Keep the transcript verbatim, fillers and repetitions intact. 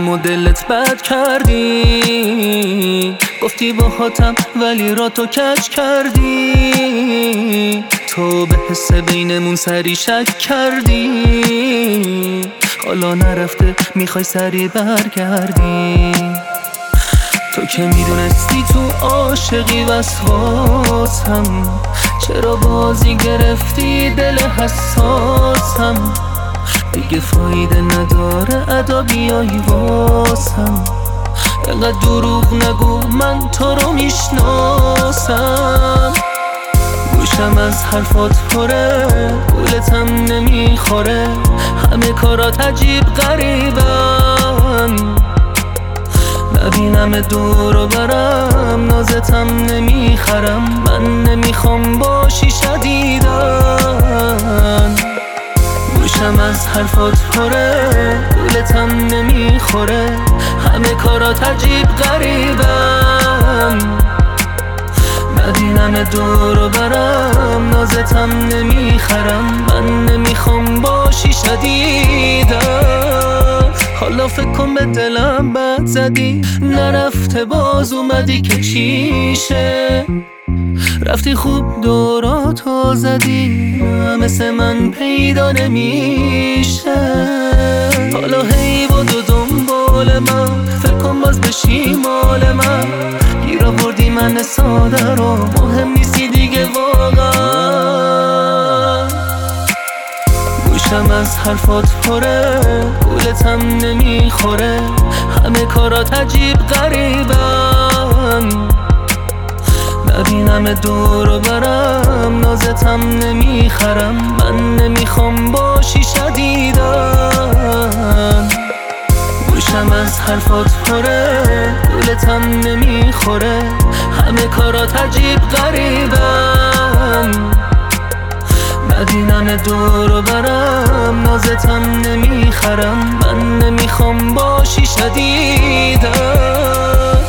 دیدم و دلت بد کردی، گفتی باهاتم ولی را تو کج کردی. تو به حس بینمون سری شک کردی، حالا نرفته میخوای سری برگردی. تو که میدونستی تو عاشقی وسواسم، چرا بازی گرفتی دل حساسم؟ دیگه فایده نداره ادا بیایی واسم، اینقدر دروغ نگو من تو رو میشناسم. گوشم از حرفات پره، گولتم نمیخوره، همه کارات عجیب غریبن. نبینم دور و برم، نازتم نمیخرم، من نمیخوام باشی شدیدن. گوشم از حرفات پره، گولتم نمیخوره، همه کارات عجیب غریبن. نبینم دور و برم، نازتم نمیخرم، من نمیخوام باشی شدیدن. حالا فکر کن به دلم بد زدی، نرفته باز اومدی که چیشه. رفتی خوب دوراتو زدی، مثل من پیدا نمیشه. حالا هی بودو دنبال من، فکر کن باز بشی مال من. گیر آوردی من ساده رو، مهم نیستی دیگه واقعا. گوشم از حرفات پره، گولتم نمیخوره، همه کارات عجیب غریبن. نبینم دور و برم، نازتم نمیخرم، من نمیخوام باشی شدیدن. گوشم از حرفات پره، گولتم نمیخوره، همه کارات عجیب غریبن. نبینم دور و برم، نازتم نمیخرم، من نمیخوام باشی شدیدن.